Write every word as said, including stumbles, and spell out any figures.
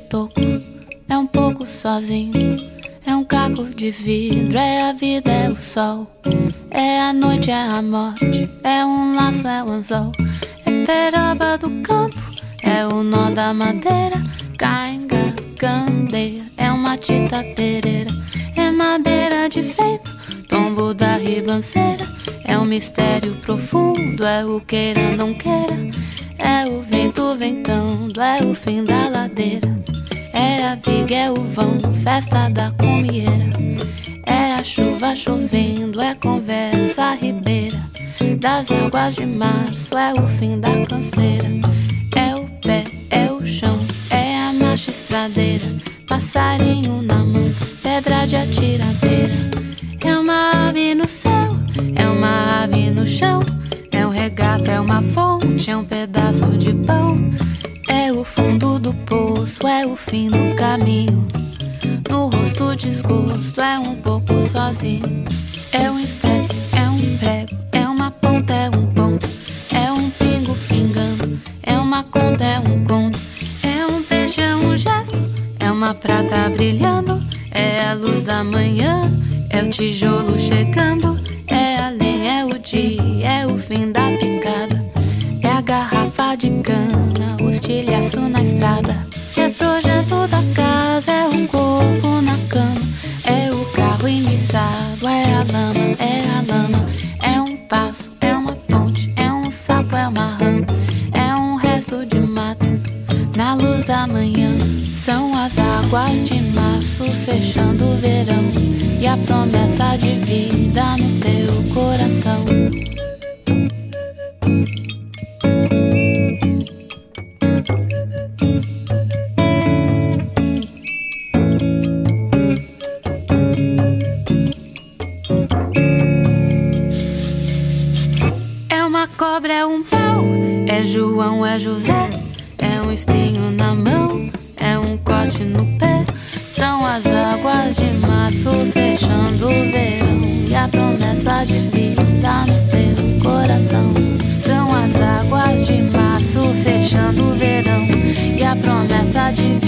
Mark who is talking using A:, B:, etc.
A: toco, é um pouco sozinho, é um caco de vidro, é a vida, é o sol, é a noite, é a morte, é um laço, é um anzol, é peroba do campo, é o nó da madeira, cainga, candeia, é uma tita pereira, é madeira de vento, tombo da ribanceira, é um mistério profundo, é o queira não queira, é o vento ventando, é o fim da ladeira, é a viga, é o vão, festa da comieira, é a chuva chovendo, é conversa ribeira, das águas de março, é o fim da canseira, é o pé, é o chão, é a marcha estradeira, passarinho na mão, pedra de atiradeira, é uma ave no céu, é uma ave no chão, é um regato, é uma fonte, é um pedaço de pão, é o fundo do poço, é o fim do caminho, no rosto desgosto, é um pouco sozinho, é um estrepe, é um prego, é uma ponta, é um ponto, é um pingo pingando, é uma conta, é um conto, é um peixe, é um gesto, é uma prata brilhando, é a luz da manhã, é o tijolo chegando, é a lenha, é o dia, é o fim da picada, é a garrafa de cana, o estilhaço na estrada, é projeto da casa, é o corpo na cama, é o carro enguiçado, é a lama, é a lama, é um passo, é uma ponte, é um sapo, é uma rã, é um resto de mato, na luz da manhã, são as águas de março fechando o verão, e a promessa de vida no teu coração. É uma cobra, é um pau, é João, é José, é um espinho na mão, é um corte no pé, são as águas de março fechando o verão, e a promessa de vida no teu coração. São as águas de março fechando o verão, e a promessa de vida